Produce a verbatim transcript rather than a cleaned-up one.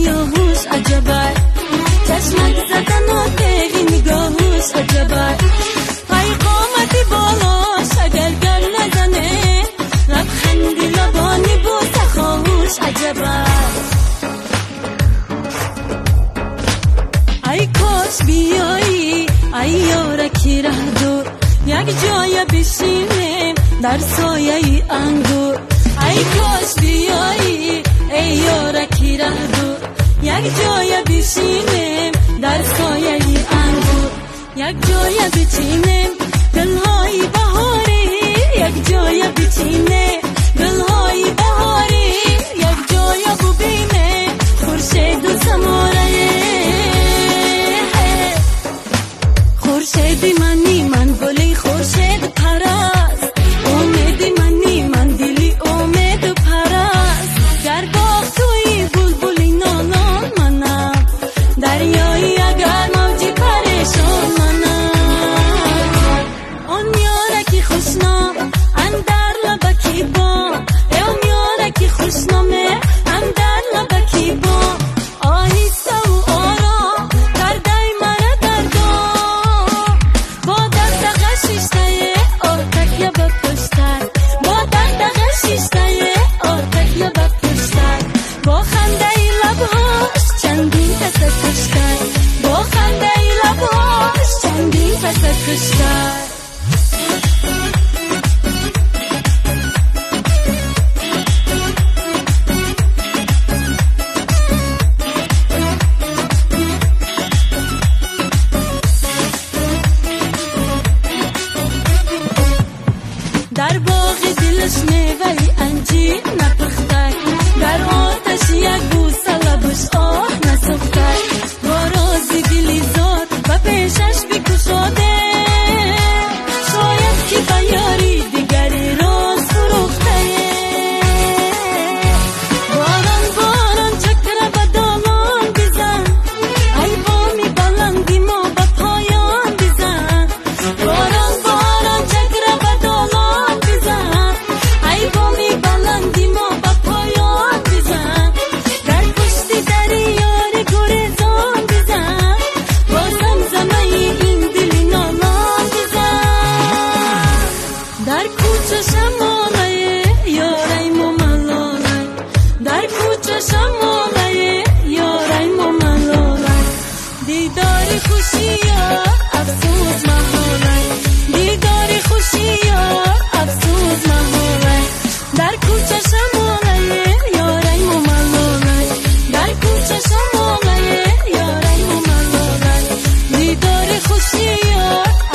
سیاهوش عجبه، چشمک زدن و دقی نگاهوش عجبه، پای قامتی بالاش اگر گر نزنه، لبخندی لبانی با سخاهوش عجبه. ای کاش بیایی ای یارکی ره دور، یک جای بشینیم در سایه انگور. ای کاش بیایی ای یارکی ره دور، یک جای بشینیم در سایه انگور. یک جای بچینیم گلهای بهاری، یک جای بچینیم گلهای بهاری، یک جای ببینیم خورشید و سماره. خورشیدی منی من گلی خورشید پرست، امیدی منی من دلی امید پرست. گر باغ توی بلبلی نالان منم، دریایی اگر موجی پریشان منم. اون یارکی خوشنام اندر لبکی بام، اون یارکی خوشنامه اندر لبکی بام. آهسته و آرام کرده مرا در دام، با دست غشیشته آتک یا بپشتر، با دست غشیشته آتک یا بپشتر. با خنده لبهاش چندین پس کشتر، با خنده لبهاش چندین پس کشتر. در باغ دلش میوه انجیر نپخته، در آتش یک بوسه لبش آه نسوخته. با رازی دلی زاد و پیشش بکشاده، شاید که به یاری دیگری راز فروخته. باران باران چکر به دالان بزن، ای بامی بلندی ما به پایان بزن. باران باران چکر به دالان بزن، ای بامی بلندی ما به پایان بزن. در پشت دریای گریزان بزن، با زمزمه این دلی نالان بزن. در کوچه شماله یارای مملاله، در کوچه شماله یارای مملاله. دیداری خوشی یا افسوس محاله، دیداری خوشی یا افسوس محاله. در کوچه شماله یارای مملاله، در کوچه شماله یارای مملاله. دیداری خوشی یا